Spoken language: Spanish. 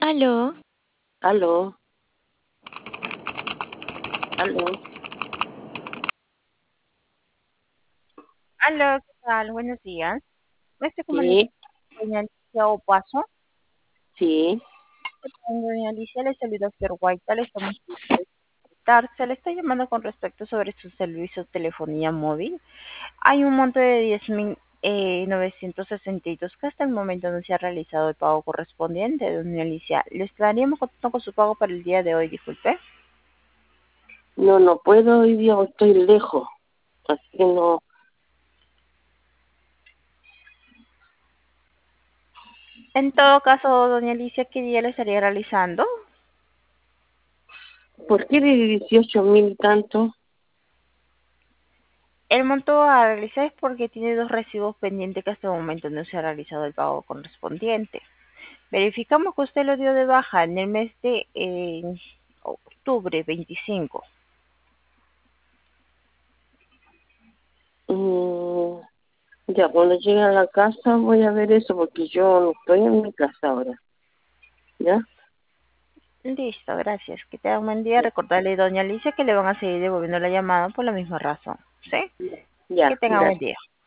Aló, Aló, aló. Aló, ¿qué tal? Buenos días. Me estoy comunicando Sí, con doña Alicia Opaso. sí. Doña Alicia, le saluda Oscar Guaita, le estamos invitando. Se le está llamando con respecto sobre su servicio de telefonía móvil. Hay un monto de 10.962 que hasta el momento no se ha realizado el pago correspondiente, doña Alicia. Le estaríamos contando con su pago para el día de hoy, disculpe. No, no puedo hoy día, estoy lejos. Así que no. En todo caso, doña Alicia, ¿qué día le estaría realizando? ¿Por qué de 18.000 y tanto? El monto a realizar es porque tiene dos recibos pendientes que hasta el momento no se ha realizado el pago correspondiente. Verificamos que usted lo dio de baja en el mes de octubre 25. Mm, ya, cuando llegue a la casa voy a ver eso, porque yo no estoy en mi casa ahora. ¿Ya? Listo, gracias. Que tenga un buen día. Recordarle, doña Alicia, que le van a seguir devolviendo la llamada por la misma razón. ¿Sí? Que Ya, tenga buen gracias. día.